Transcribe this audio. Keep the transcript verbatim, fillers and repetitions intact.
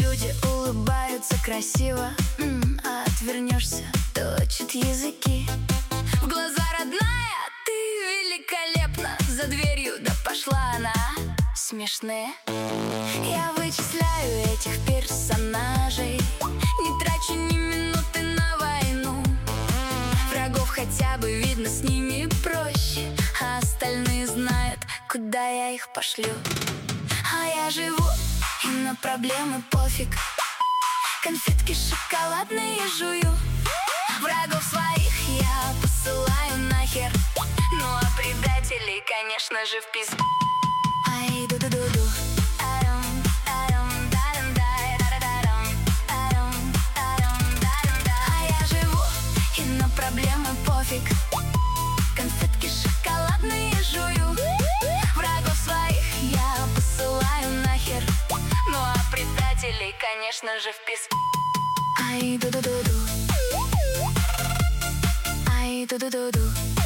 люди улыбаются красиво, м-м, а отвернешься, точат языки. В глаза родная, ты великолепна. За дверью, да пошла она. Смешные. Я вычисляю этих персонажей, не трачу ни минуты на войну. Врагов хотя бы видно, с ними проще, а остальные знают, куда я их пошлю. А я живу, и на проблемы пофиг. Конфетки шоколадные жую. Врагов своих я посылаю нахер. Ну а предателей, конечно же, в пизду. Ай, ду-ду-ду-ду. Арам, арам, дарам-дай, дарам, арам, арам, дарам-дай. А я живу, и на проблемы пофиг. Конфетки шоколадные жую. Врагов своих я посылаю нахер. Ну а предателей, конечно же, в пизду. Ай, ду-ду-ду-ду. Ай, ду-ду-ду-ду.